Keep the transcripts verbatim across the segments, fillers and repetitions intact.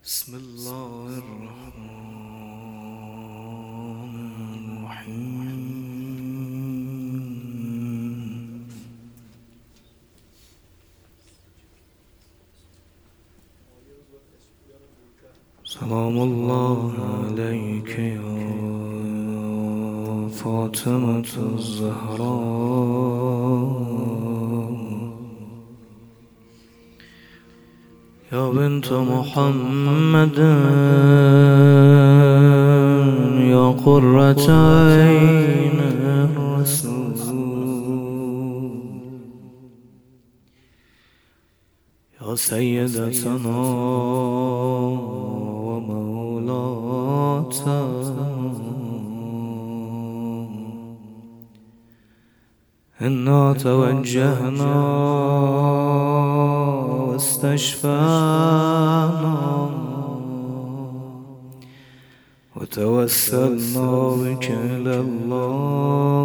بسم الله الرحمن الرحيم. سلام الله عليك يا فاطمة الزهراء يا بنت محمد يا قرة عين الرسول يا سيدتنا ومولاتنا إنا توجهنا واستشفعنا وتوسلنا بك إلى الله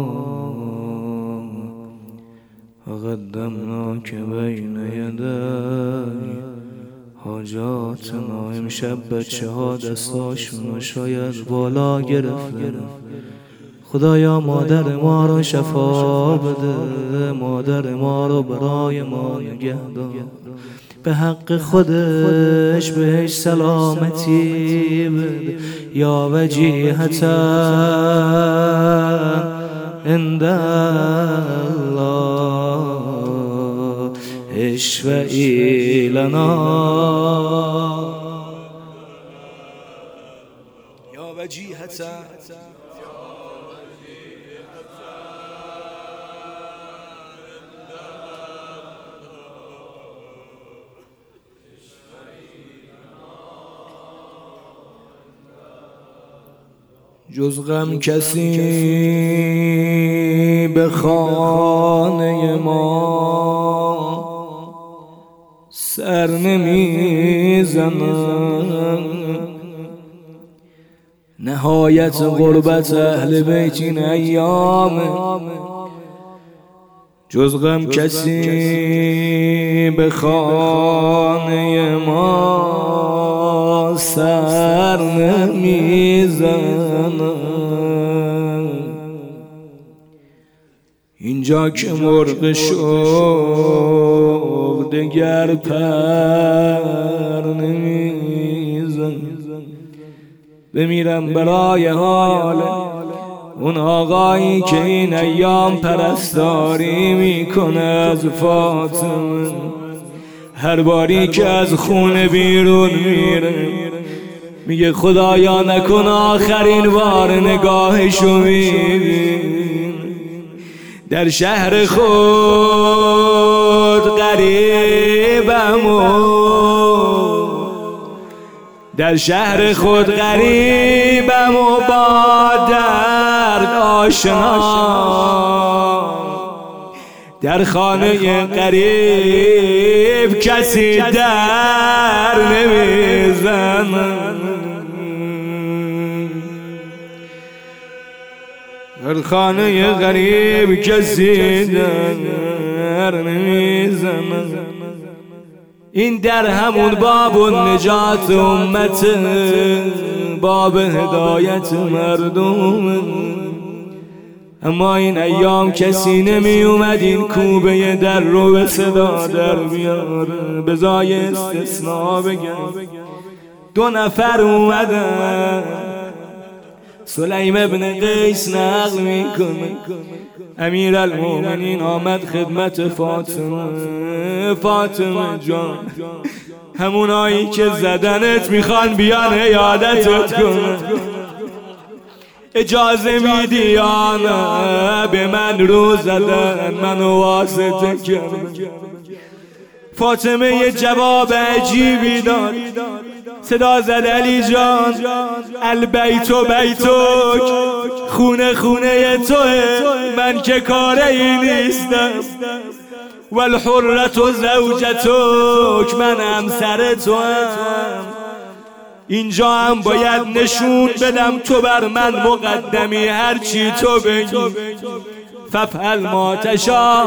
وقدمناك بين يدي حاجاتنا. امشب بچه ها دستاشونو شاید بالا گرفتن. خدایا مادر ما رو شفا بده، مادر ما رو برای ما نگه دار، به حق خودش بهش سلامتی بده. یا وجیهتا عند الله اشفعی لنا یا وجیهتا جز غم کسی به خانه ما سر نمیزند. نهایت غربت اهل بیت این ایام. جز غم کسی به خانه ما سر نمیزند. اینجا که مرغ شوق دگر پر نمیزند. بمیرم برای حال اون آقایی که این ایام پرستاری میکنه از فاطمه. هر باری که از خونه بیرون میره میگه خدایا نکن آخرین بار نگاهشو میبین. در شهر خود غریبم و در شهر خود غریبم و با درد آشنا. در خانه غریب کسی در نمیزنه. در خانه غریب کسی در نمیزنه. این در همون باب النجات امت، باب هدایت مردم. اما این ایام کسی نمی اومد این کوبه در رو به صدا در بیاره. بزای استثناء بگم دو نفر اومدن. سلیم ابن قیس نقل میکنه امیر المومنین آمد خدمت فاطمه. فاطمه جان، همونایی که زدنت میخوان بیان عیادتت کنن، اجازه میدی یا نه؟ به من رو زدن، منو واسطه کردن. فاطمه یه جواب عجیبی داد. صدا زد علی جان، البیت و بیتک، خونه خونه توه، من که کاره ای نیستم. والحرة زوجتک، من همسر تو هم. اینجا هم باید نشون بدم تو بر من مقدمی، هرچی تو بگی ففعل ما تشاء.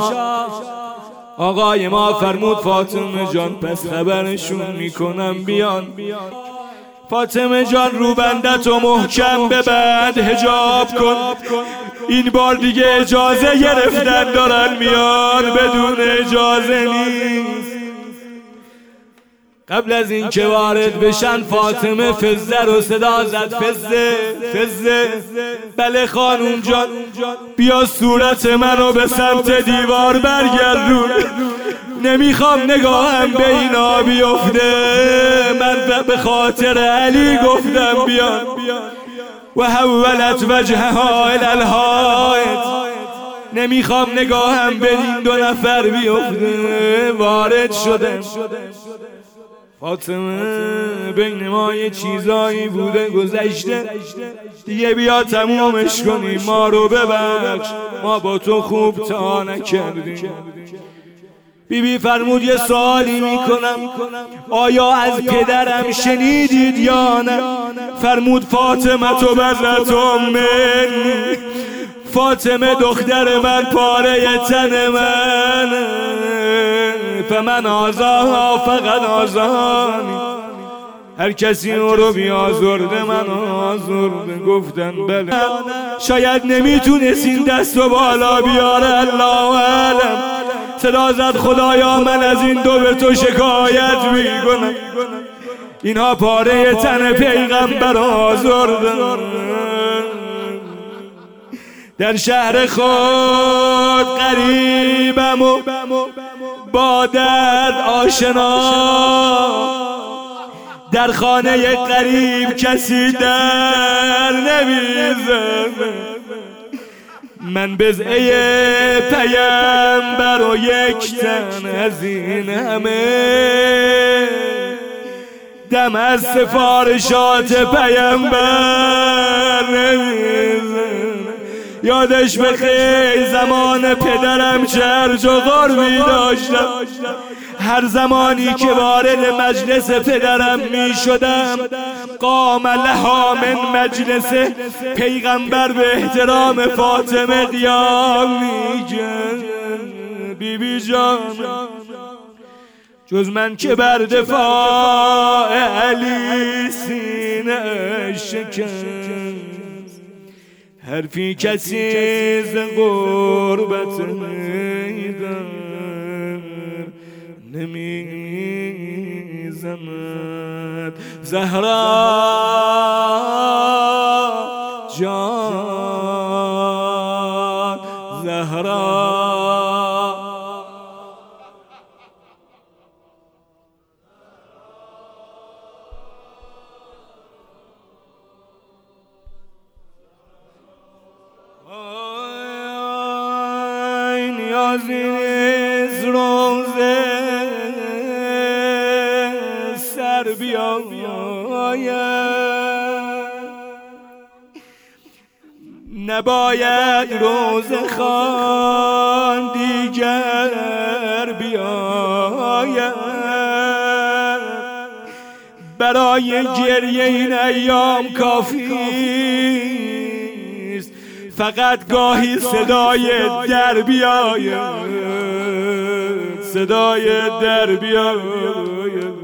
آقای ما فرمود فاطمه جان پس خبرشون میکنم بیان. فاطمه جان روبندت و محکم ببند، حجاب کن، این بار دیگه اجازه گرفتن دارن میان، بدون اجازه نیست. قبل از این که وارد بشن فاطمه فزه رو صدا زد، فزه فزه، بله خانوم جان، بیا صورت منو به سمت دیوار برگردون، نمیخوام نگاهم به اینا بیفته، من به خاطر علی گفتم بیان. و حولت وجهها الی الحائط، نمیخوام نگاهم به این دو نفر بیفته. وارد شدم، فاطمه بین ما یه چیزایی بوده گذشته، دیگه بیا تمومش کنیم، ما رو ببخش، ما با تو خوب تا نکردیم. بی بی فرمود یه سوالی میکنم، آیا از پدرم شنیدید یا نه؟ فرمود فاطمه تو بذرت من، فاطمه دختر من، پاره تن من، فمن آزاها فقط آزانی، هر کسی اون رو بیازرده من آزرده. گفتن بله. شاید نمیتونستین دست و بالا بیاره، الله اعلم. صدا زد خدایا من از این دو به تو شکایت میکنم، اینها پاره تن پیغمبر آزردن. در شهر خود غریبم و با درد آشنا، در خانه غریب کسی در نمیزنه، من بضعه پیامبر و یک تن از این همه، دم از سفارشات پیامبر نمیزنه. یادش بخیر زمان پدرم چه ارج و غربی داشتم، هر زمانی که وارد مجلس پدرم می شدم، قام لها من مجلس، پیغمبر به احترام فاطمه قیام می کرد. بی بی جان جز من که بر دفاع علی سینه شکست، حرفی کسی ز غربت میدن نمیزند. زهرا جان، زهرا نیازی روزه سر بیاید، نباید روزه خوان دیگر بیاید، برای گریه این ایام کافی فقط گاهی صدای در بیاید، صدای در بیاید.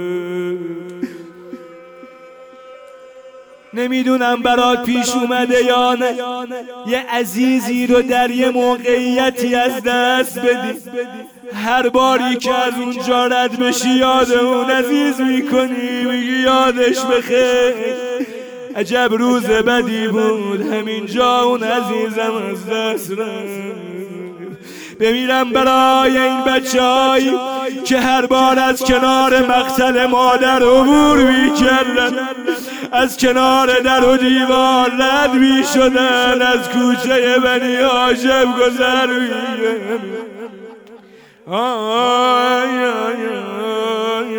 نمیدونم برات پیش اومده یا نه، یه عزیزی رو در یه موقعیتی از دست بدی، هر باری که از اونجا رد بشی یاد اون عزیز میکنی، میگی یادش بخیر، عجب روز بدی بود، همینجا اون عزیزم از دست رفت. بمیرم برای این بچه هایی که هر بار از کنار مقتل مادر عبور میکردن، از کنار در و دیوار رد میشدن، از کوچه بنی هاشم گذر میکردن. آی آی آی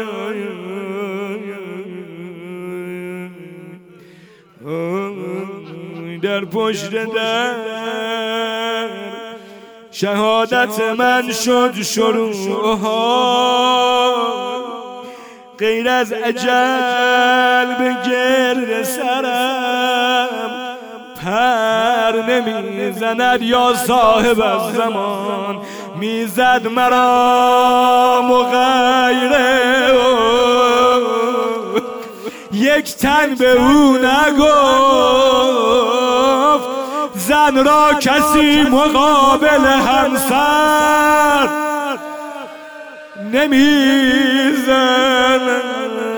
آی، در پشت در شهادت من شد شروع ها، غیر از اجل به گرد سرم پر نمیزند، یا صاحب الزمان میزد مرا مغیره. یک تن به او نگفت زن را کسی مقابل همسر نمیزند.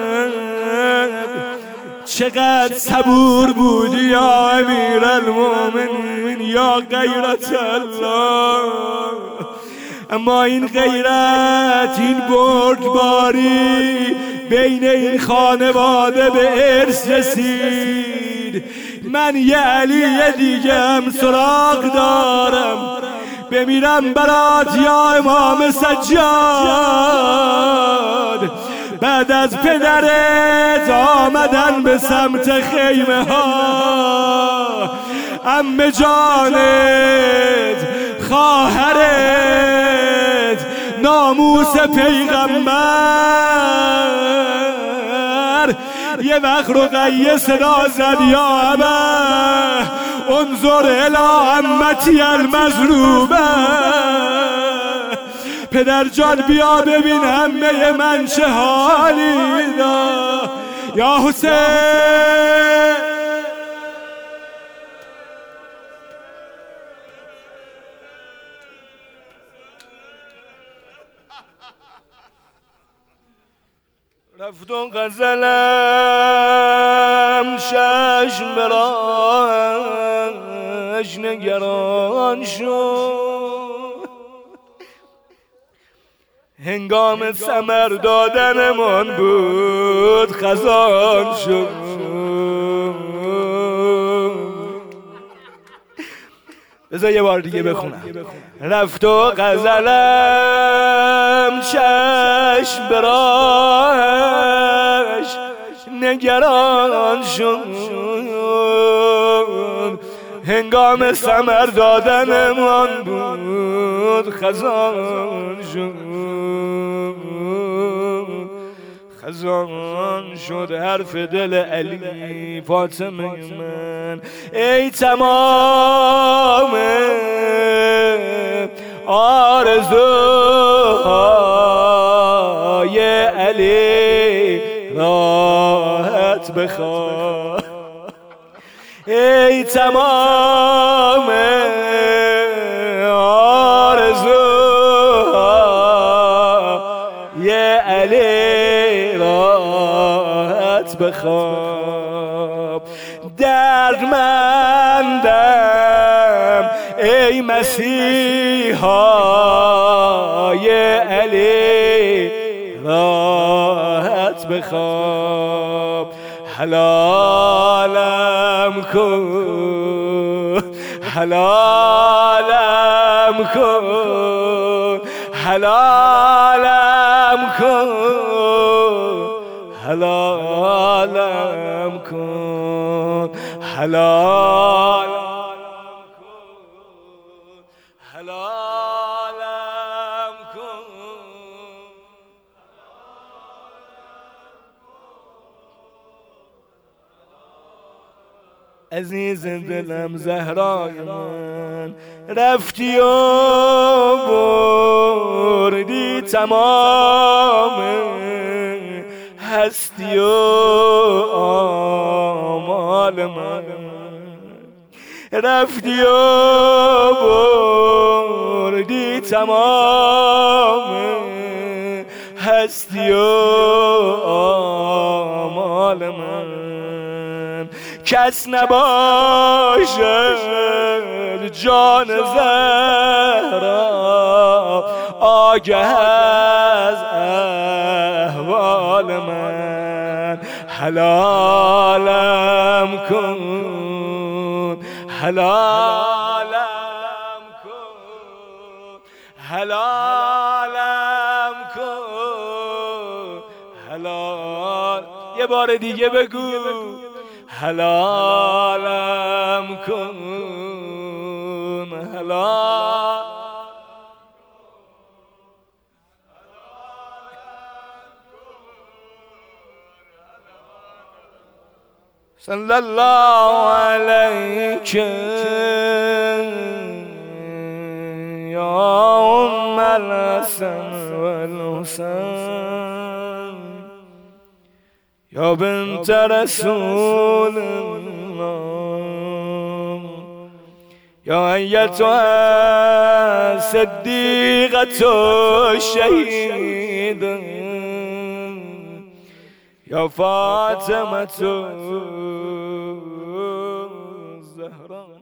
چقدر صبور بودی یا امیرالمومنین یا غیرت الله. اما این غیرت، این بردباری بین این خانواده به ارث رسید. من یه علی دیگه هم سراغ دارم، بمیرم برات یا امام سجاد. بعد از پدرت آمدن به سمت خیمه ها، عمه جانت، خواهرت، ناموس پیغمبر. یه وقت رقیه صدا زد یا ابا انظر الی عمتی المظلومه. پدر جان بیا ببین همه من چه حالی دا. یا حسین رفت و غزلم چشم براش نگران شد. هنگام ثمر دادنمان بود خزان شد. بذار یه بار دیگه بخونم. رفت و غزلم چشم براش نگران شد. هنگام ثمر دادنمان بود خزان شد. خزان شد حرف دل علی فاطمه من. ای تمام آرزوهای علی راحت بخواه. ای تمام آرزوهای علی راحت بخواب. دردمندم ای مسیحای علی راحت بخواب. حلالم کن، حلالم کن، حلالم کن، حلالم کن، حلالم کن، حلالم کن. عزیز دلم زهرای من، رفتی و بردی تمام هستی و آمال من. رفتی و بردی تمام هستی و آمال من. کس نباشد جان زهرا آگه از احوال من. حلالم کن، حلالم کن، حلالم کن، حلال. یه بار دیگه بگو حلالم کن، حلال. صلی الله علیک یا ام الحسن والحسین يا بنت رسول الله يا أيتها صديقة الشهيدة يا فاطمة الزهراء.